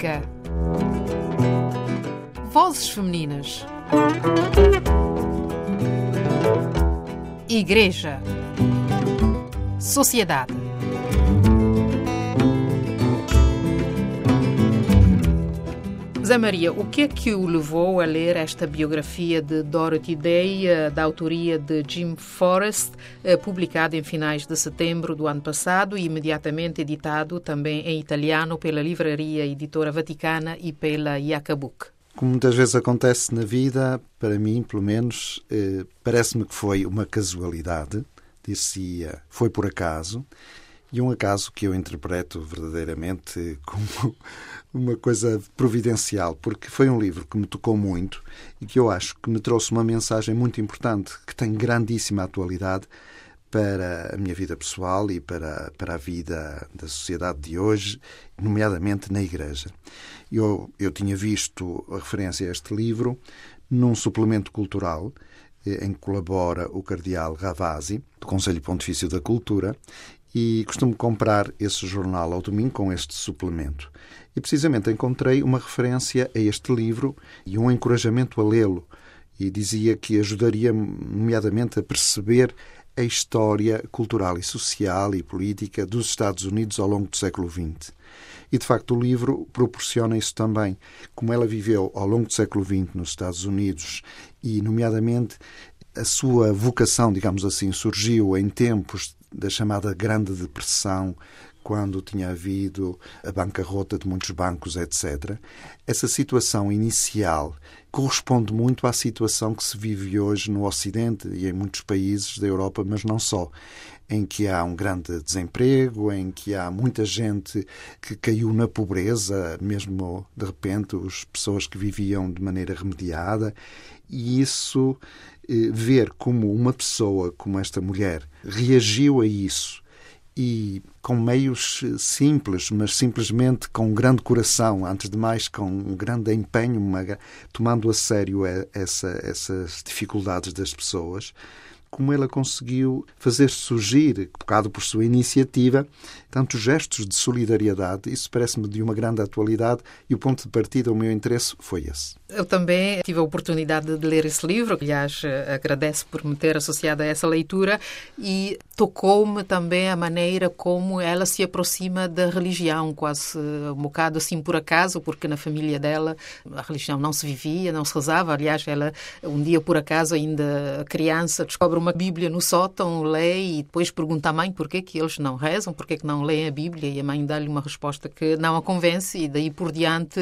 Ética. Vozes femininas. Igreja. Sociedade. Zé Maria, o que é que o levou a ler esta biografia de Dorothy Day, da autoria de Jim Forrest, publicada em finais de setembro do ano passado e imediatamente editado também em italiano pela Livraria Editora Vaticana e pela Yacabuc? Como muitas vezes acontece na vida, para mim, pelo menos, parece-me que foi uma casualidade, dir-se-ia, foi por acaso, e um acaso que eu interpreto verdadeiramente como uma coisa providencial, porque foi um livro que me tocou muito e que eu acho que me trouxe uma mensagem muito importante, que tem grandíssima atualidade para a minha vida pessoal e para a vida da sociedade de hoje, nomeadamente na Igreja. Eu tinha visto a referência a este livro num suplemento cultural em que colabora o cardeal Ravasi, do Conselho Pontifício da Cultura, e costumo comprar esse jornal ao domingo com este suplemento. E precisamente encontrei uma referência a este livro e um encorajamento a lê-lo. E dizia que ajudaria, nomeadamente, a perceber a história cultural e social e política dos Estados Unidos ao longo do século XX. E, de facto, o livro proporciona isso também. Como ela viveu ao longo do século XX nos Estados Unidos e, nomeadamente, a sua vocação, digamos assim, surgiu em tempos da chamada Grande Depressão, quando tinha havido a bancarrota de muitos bancos, etc. Essa situação inicial corresponde muito à situação que se vive hoje no Ocidente e em muitos países da Europa, mas não só, em que há um grande desemprego, em que há muita gente que caiu na pobreza, mesmo de repente as pessoas que viviam de maneira remediada, e isso, ver como uma pessoa como esta mulher reagiu a isso e com meios simples, mas simplesmente com um grande coração, antes de mais com um grande empenho, tomando a sério essas dificuldades das pessoas, como ela conseguiu fazer surgir, bocado por sua iniciativa, tantos gestos de solidariedade. Isso parece-me de uma grande atualidade e o ponto de partida, o meu interesse, foi esse. Eu também tive a oportunidade de ler esse livro, aliás, agradeço por me ter associado a essa leitura, e tocou-me também a maneira como ela se aproxima da religião, quase um bocado assim por acaso, porque na família dela a religião não se vivia, não se rezava. Aliás, ela um dia por acaso, ainda criança, descobre uma Bíblia no sótão, lê e depois pergunta à mãe porquê que eles não rezam, porquê que não leem a Bíblia, e a mãe dá-lhe uma resposta que não a convence, e daí por diante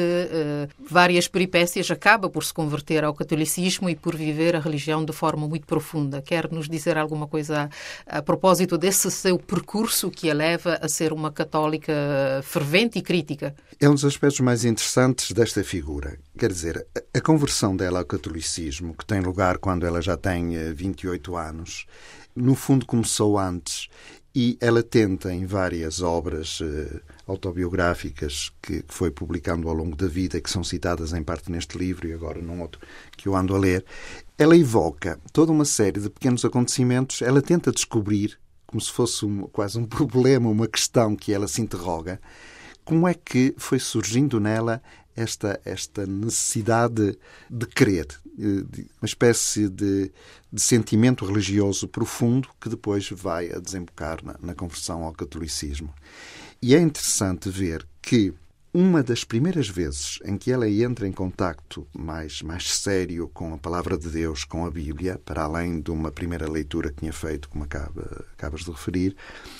várias peripécias, acaba por se converter ao catolicismo e por viver a religião de forma muito profunda. Quer nos dizer alguma coisa a propósito desse seu percurso que a leva a ser uma católica fervente e crítica? É um dos aspectos mais interessantes desta figura. Quer dizer, a conversão dela ao catolicismo, que tem lugar quando ela já tem 28 anos, no fundo começou antes, e ela tenta, em várias obras autobiográficas que foi publicando ao longo da vida, que são citadas em parte neste livro e agora num outro que eu ando a ler, ela evoca toda uma série de pequenos acontecimentos, ela tenta descobrir, como se fosse quase um problema, uma questão que ela se interroga, como é que foi surgindo nela esta necessidade de crer, uma espécie de sentimento religioso profundo que depois vai a desembocar na conversão ao catolicismo. E é interessante ver que uma das primeiras vezes em que ela entra em contacto mais sério com a Palavra de Deus, com a Bíblia, para além de uma primeira leitura que tinha feito, como acabas de referir,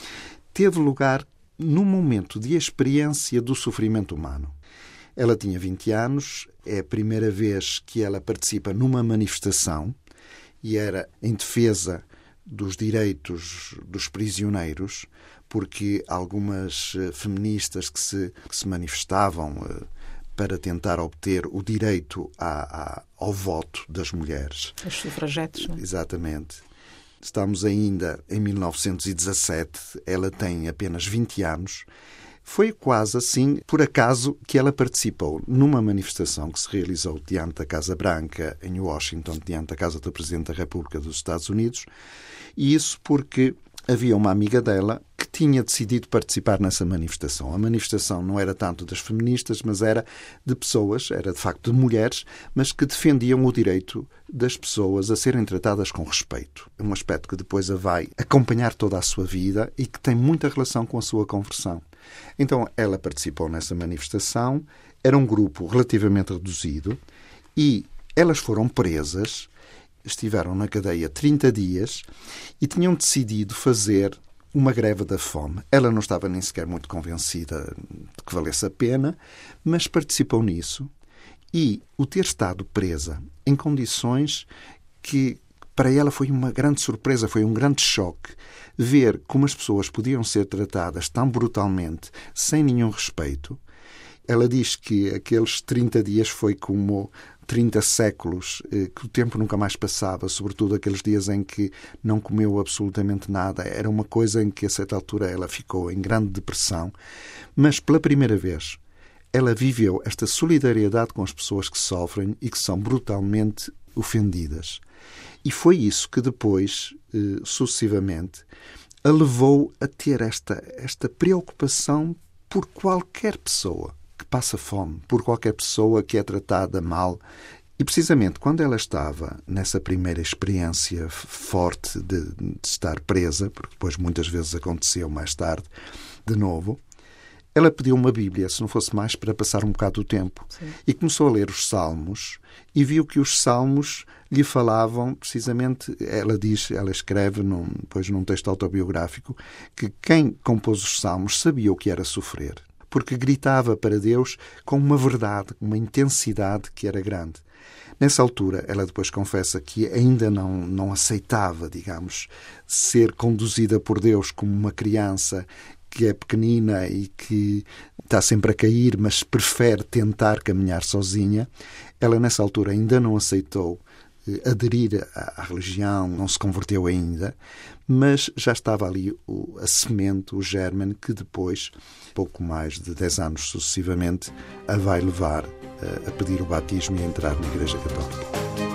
teve lugar num momento de experiência do sofrimento humano. Ela tinha 20 anos, é a primeira vez que ela participa numa manifestação e era em defesa dos direitos dos prisioneiros, porque algumas feministas que se manifestavam para tentar obter o direito ao voto das mulheres. Os sufragetes, não é? Exatamente. Estamos ainda em 1917, ela tem apenas 20 anos. Foi quase assim, por acaso, que ela participou numa manifestação que se realizou diante da Casa Branca, em Washington, diante da Casa do Presidente da República dos Estados Unidos, e isso porque havia uma amiga dela que tinha decidido participar nessa manifestação. A manifestação não era tanto das feministas, mas era de pessoas, era de facto de mulheres, mas que defendiam o direito das pessoas a serem tratadas com respeito. É um aspecto que depois a vai acompanhar toda a sua vida e que tem muita relação com a sua conversão. Então ela participou nessa manifestação, era um grupo relativamente reduzido e elas foram presas, estiveram na cadeia 30 dias e tinham decidido fazer uma greve da fome. Ela não estava nem sequer muito convencida de que valesse a pena, mas participou nisso. E o ter estado presa em condições que para ela foi uma grande surpresa, foi um grande choque ver como as pessoas podiam ser tratadas tão brutalmente, sem nenhum respeito. Ela diz que aqueles 30 dias foi como 30 séculos, que o tempo nunca mais passava, sobretudo aqueles dias em que não comeu absolutamente nada. Era uma coisa em que, a certa altura, ela ficou em grande depressão. Mas, pela primeira vez, ela viveu esta solidariedade com as pessoas que sofrem e que são brutalmente ofendidas. E foi isso que depois, sucessivamente, a levou a ter esta preocupação por qualquer pessoa que passa fome, por qualquer pessoa que é tratada mal. E precisamente quando ela estava nessa primeira experiência forte de estar presa, porque depois muitas vezes aconteceu mais tarde, de novo, ela pediu uma Bíblia, se não fosse mais, para passar um bocado do tempo. Sim. E começou a ler os Salmos e viu que os Salmos lhe falavam, precisamente, ela escreve depois num texto autobiográfico, que quem compôs os Salmos sabia o que era sofrer, porque gritava para Deus com uma verdade, uma intensidade que era grande. Nessa altura, ela depois confessa que ainda não aceitava, digamos, ser conduzida por Deus como uma criança que é pequenina e que está sempre a cair, mas prefere tentar caminhar sozinha. Ela, nessa altura, ainda não aceitou aderir à religião, não se converteu ainda, mas já estava ali a semente, o germen, que depois, pouco mais de 10 anos sucessivamente, a vai levar a pedir o batismo e a entrar na Igreja Católica.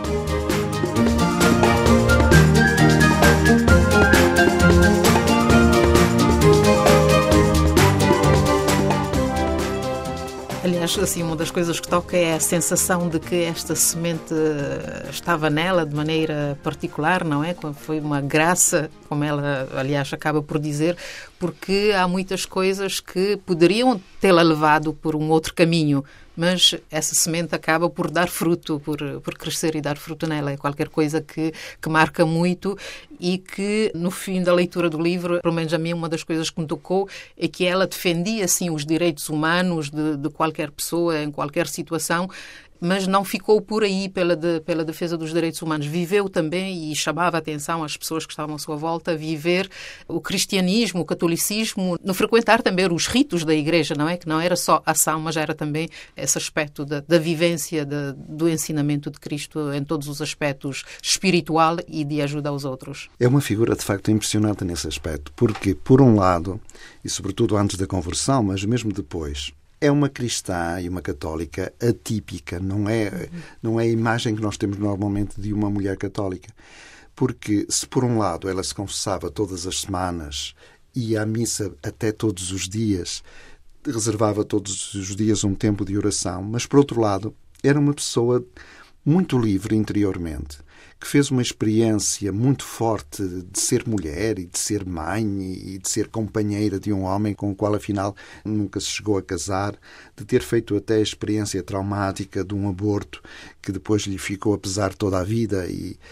Aliás, assim, uma das coisas que toca é a sensação de que esta semente estava nela de maneira particular, não é? Foi uma graça, como ela, aliás, acaba por dizer, porque há muitas coisas que poderiam tê-la levado por um outro caminho, mas essa semente acaba por dar fruto, por crescer e dar fruto nela. É qualquer coisa que marca muito e que, no fim da leitura do livro, pelo menos a mim, uma das coisas que me tocou é que ela defendia, assim, os direitos humanos de qualquer pessoa, em qualquer situação, mas não ficou por aí pela defesa dos direitos humanos. Viveu também e chamava a atenção às pessoas que estavam à sua volta a viver o cristianismo, o catolicismo, no frequentar também os ritos da Igreja, não é? Que não era só ação, mas era também esse aspecto da vivência, do ensinamento de Cristo em todos os aspectos espiritual e de ajuda aos outros. É uma figura, de facto, impressionante nesse aspecto, porque, por um lado, e sobretudo antes da conversão, mas mesmo depois, é uma cristã e uma católica atípica, não é a imagem que nós temos normalmente de uma mulher católica. Porque se por um lado ela se confessava todas as semanas, ia à missa até todos os dias, reservava todos os dias um tempo de oração, mas por outro lado era uma pessoa muito livre interiormente, que fez uma experiência muito forte de ser mulher e de ser mãe e de ser companheira de um homem com o qual, afinal, nunca se chegou a casar, de ter feito até a experiência traumática de um aborto que depois lhe ficou a pesar toda a vida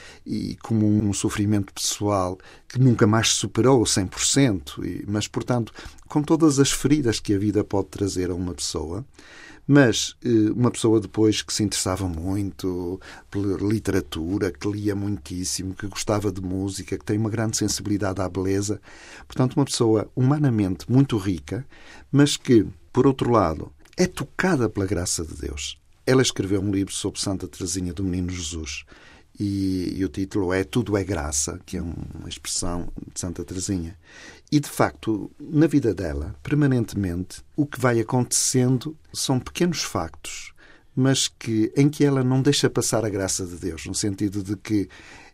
e como um sofrimento pessoal que nunca mais se superou 100%, mas, portanto, com todas as feridas que a vida pode trazer a uma pessoa. Mas uma pessoa depois que se interessava muito pela literatura, que lia muitíssimo, que gostava de música, que tem uma grande sensibilidade à beleza. Portanto, uma pessoa humanamente muito rica, mas que, por outro lado, é tocada pela graça de Deus. Ela escreveu um livro sobre Santa Teresinha do Menino Jesus e o título é Tudo é Graça, que é uma expressão de Santa Teresinha. E, de facto, na vida dela, permanentemente, o que vai acontecendo são pequenos factos, mas em que ela não deixa passar a graça de Deus, no sentido de que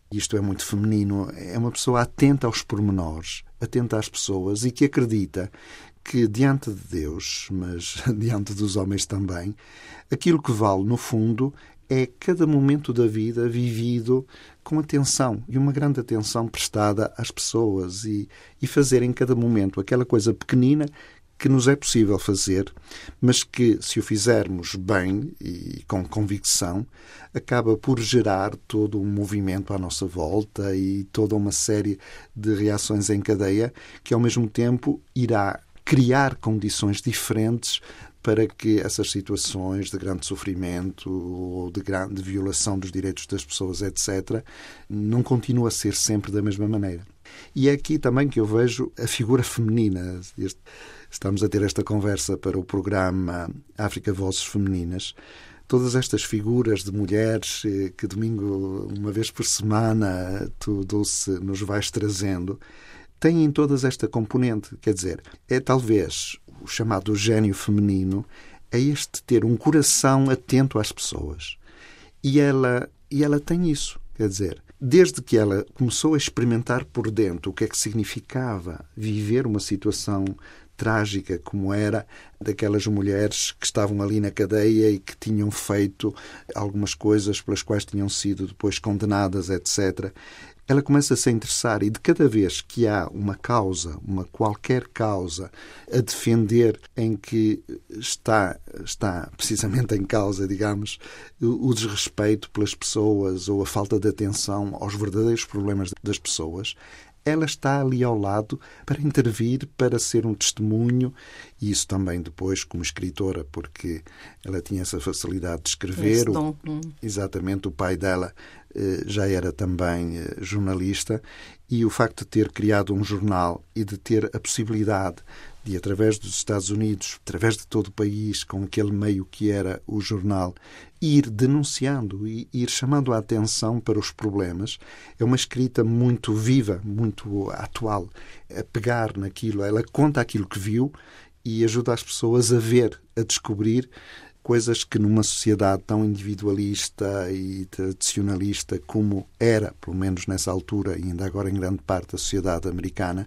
isto é muito feminino, é uma pessoa atenta aos pormenores, atenta às pessoas e que acredita que diante de Deus, mas diante dos homens também, aquilo que vale no fundo é cada momento da vida vivido com atenção e uma grande atenção prestada às pessoas e fazer em cada momento aquela coisa pequenina que nos é possível fazer, mas que, se o fizermos bem e com convicção, acaba por gerar todo um movimento à nossa volta e toda uma série de reações em cadeia que, ao mesmo tempo, irá criar condições diferentes para que essas situações de grande sofrimento ou de grande violação dos direitos das pessoas, etc., não continuem a ser sempre da mesma maneira. E é aqui também que eu vejo a figura feminina. Estamos a ter esta conversa para o programa África Vozes Femininas. Todas estas figuras de mulheres que domingo, uma vez por semana, tu, Dulce, nos vais trazendo, têm todas esta componente. Quer dizer, é talvez o chamado gênio feminino, é este ter um coração atento às pessoas. E ela tem isso. Quer dizer, desde que ela começou a experimentar por dentro o que é que significava viver uma situação trágica como era daquelas mulheres que estavam ali na cadeia e que tinham feito algumas coisas pelas quais tinham sido depois condenadas, etc., ela começa a se interessar e de cada vez que há uma causa, uma qualquer causa a defender em que está precisamente em causa, digamos, o desrespeito pelas pessoas ou a falta de atenção aos verdadeiros problemas das pessoas, ela está ali ao lado para intervir, para ser um testemunho, e isso também depois como escritora, porque ela tinha essa facilidade de escrever. Exatamente, o pai dela já era também jornalista, e o facto de ter criado um jornal e de ter a possibilidade de, através dos Estados Unidos, através de todo o país, com aquele meio que era o jornal, ir denunciando e ir chamando a atenção para os problemas, é uma escrita muito viva, muito atual, a pegar naquilo. Ela conta aquilo que viu e ajuda as pessoas a ver, a descobrir coisas que numa sociedade tão individualista e tradicionalista como era, pelo menos nessa altura, e ainda agora em grande parte, a sociedade americana,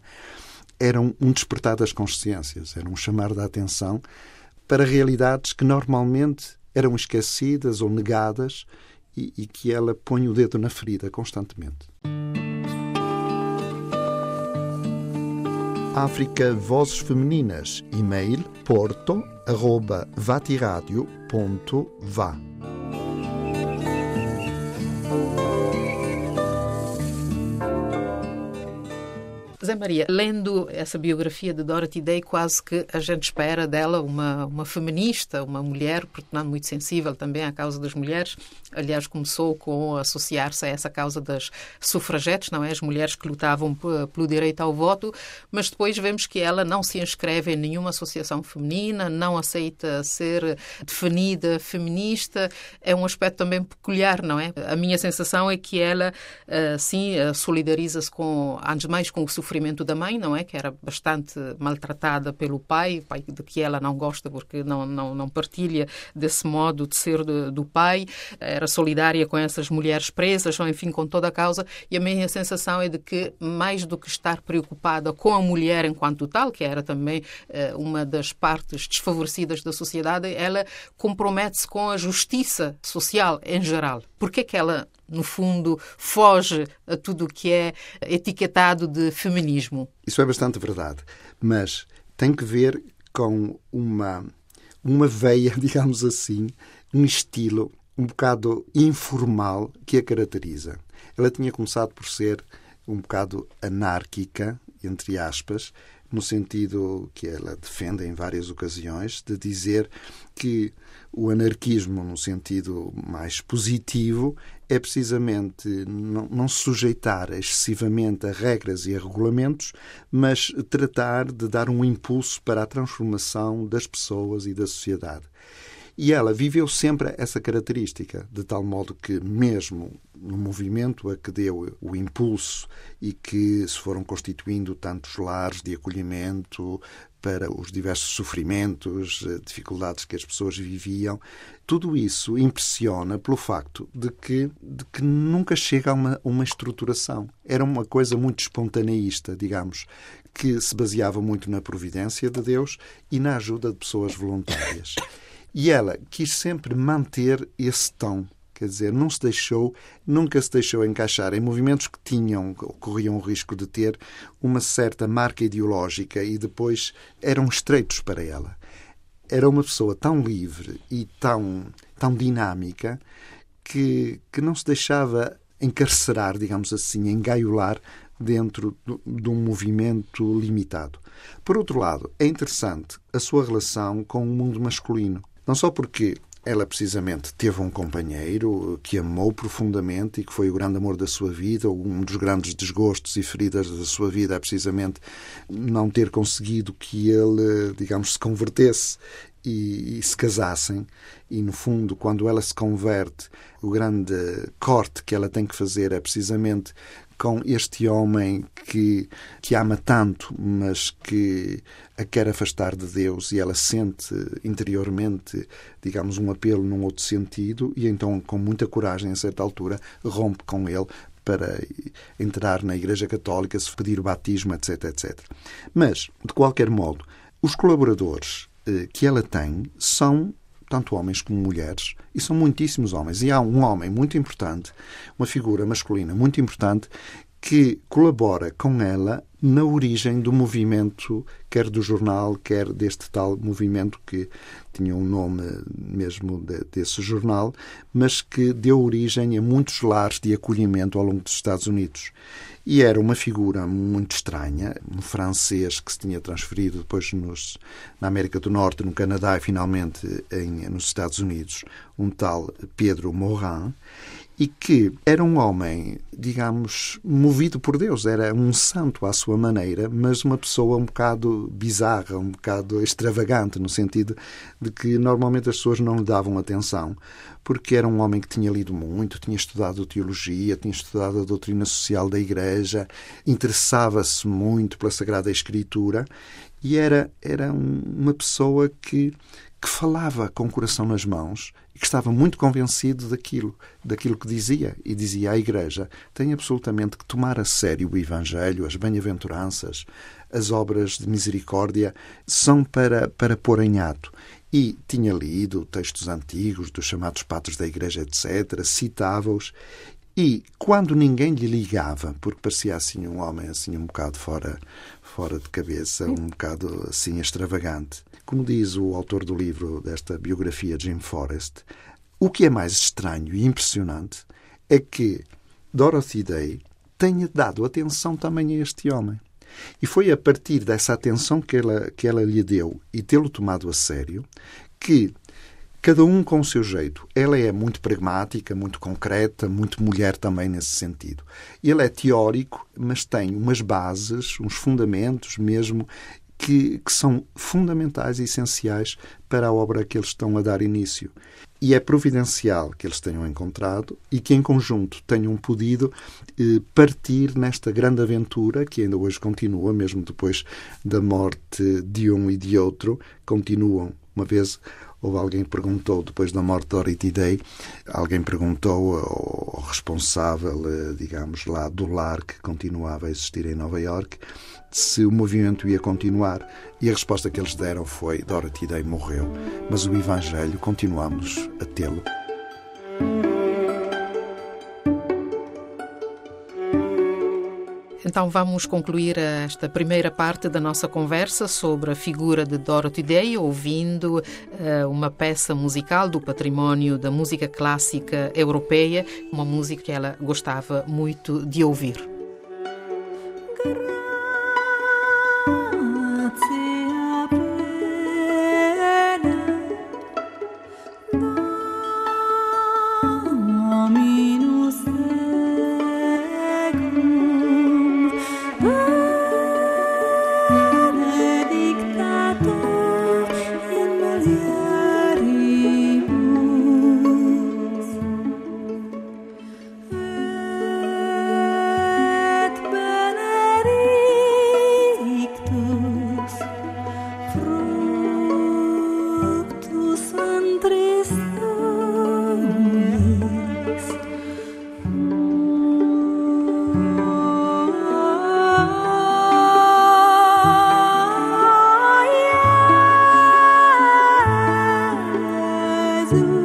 eram um despertar das consciências, era um chamar da atenção para realidades que normalmente eram esquecidas ou negadas e que ela põe o dedo na ferida constantemente. África Vozes Femininas, e-mail porto@vatiradio.va. Zé Maria, lendo essa biografia de Dorothy Day, quase que a gente espera dela uma feminista, uma mulher, portanto, muito sensível também à causa das mulheres. Aliás, começou com associar-se a essa causa das sufragetes, não é? As mulheres que lutavam pelo direito ao voto, mas depois vemos que ela não se inscreve em nenhuma associação feminina, não aceita ser definida feminista. É um aspecto também peculiar, não é? A minha sensação é que ela, sim, solidariza-se antes mais com o sofrimento da mãe, não é? Que era bastante maltratada pelo pai de que ela não gosta porque não partilha desse modo de ser do pai. Era solidária com essas mulheres presas, ou enfim, com toda a causa. E a minha sensação é de que, mais do que estar preocupada com a mulher enquanto tal, que era também uma das partes desfavorecidas da sociedade, ela compromete-se com a justiça social em geral. Por que é que ela, no fundo, foge a tudo o que é etiquetado de feminismo? Isso é bastante verdade, mas tem que ver com uma veia, digamos assim, um estilo um bocado informal que a caracteriza. Ela tinha começado por ser um bocado anárquica, entre aspas, no sentido que ela defende em várias ocasiões, de dizer que o anarquismo, no sentido mais positivo, é precisamente não se sujeitar excessivamente a regras e a regulamentos, mas tratar de dar um impulso para a transformação das pessoas e da sociedade. E ela viveu sempre essa característica, de tal modo que, mesmo no movimento a que deu o impulso e que se foram constituindo tantos lares de acolhimento para os diversos sofrimentos, dificuldades que as pessoas viviam, tudo isso impressiona pelo facto de que nunca chega a uma estruturação. Era uma coisa muito espontaneísta, digamos, que se baseava muito na providência de Deus e na ajuda de pessoas voluntárias. E ela quis sempre manter esse tom. Quer dizer, nunca se deixou encaixar em movimentos que corriam o risco de ter uma certa marca ideológica e depois eram estreitos para ela. Era uma pessoa tão livre e tão dinâmica que não se deixava encarcerar, digamos assim, engaiolar dentro de um movimento limitado. Por outro lado, é interessante a sua relação com o mundo masculino. Não só porque ela precisamente teve um companheiro que amou profundamente e que foi o grande amor da sua vida. Um dos grandes desgostos e feridas da sua vida é precisamente não ter conseguido que ele, digamos, se convertesse e se casassem. E, no fundo, quando ela se converte, o grande corte que ela tem que fazer é precisamente com este homem que ama tanto, mas que a quer afastar de Deus, e ela sente interiormente, digamos, um apelo num outro sentido, e então, com muita coragem, a certa altura, rompe com ele para entrar na Igreja Católica, se pedir o batismo, etc, etc. Mas, de qualquer modo, os colaboradores que ela tem são tanto homens como mulheres, e são muitíssimos homens. E há um homem muito importante, uma figura masculina muito importante, que colabora com ela na origem do movimento, quer do jornal, quer deste tal movimento que tinha um nome mesmo desse jornal, mas que deu origem a muitos lares de acolhimento ao longo dos Estados Unidos. E era uma figura muito estranha, um francês que se tinha transferido depois na América do Norte, no Canadá e finalmente nos Estados Unidos, um tal Pedro Morin, e que era um homem, digamos, movido por Deus. Era um santo à sua maneira, mas uma pessoa um bocado bizarra, um bocado extravagante, no sentido de que normalmente as pessoas não lhe davam atenção, porque era um homem que tinha lido muito, tinha estudado teologia, tinha estudado a doutrina social da Igreja, interessava-se muito pela Sagrada Escritura e era uma pessoa que falava com o coração nas mãos e que estava muito convencido daquilo que dizia. E dizia à Igreja: tem absolutamente que tomar a sério o Evangelho, as bem-aventuranças, as obras de misericórdia, são para pôr em ato. E tinha lido textos antigos dos chamados padres da Igreja, etc., citava-os. E, quando ninguém lhe ligava, porque parecia assim um homem assim um bocado fora de cabeça, um bocado assim extravagante, como diz o autor do livro desta biografia, Jim Forrest, o que é mais estranho e impressionante é que Dorothy Day tenha dado atenção também a este homem. E foi a partir dessa atenção que ela lhe deu e tê-lo tomado a sério que, cada um com o seu jeito, ela é muito pragmática, muito concreta, muito mulher também nesse sentido. Ele é teórico, mas tem umas bases, uns fundamentos mesmo, que são fundamentais e essenciais para a obra a que eles estão a dar início. E é providencial que eles tenham encontrado e que, em conjunto, tenham podido partir nesta grande aventura, que ainda hoje continua, mesmo depois da morte de um e de outro, continuam. Uma vez houve alguém que perguntou, depois da morte de Dorothy Day, alguém perguntou ao responsável, digamos, lá do lar que continuava a existir em Nova Iorque, se o movimento ia continuar. E a resposta que eles deram foi: Dorothy Day morreu, mas o Evangelho continuamos a tê-lo. Então vamos concluir esta primeira parte da nossa conversa sobre a figura de Dorothy Day, ouvindo uma peça musical do património da música clássica europeia, uma música que ela gostava muito de ouvir. Benedictator in mulieribus Jesus.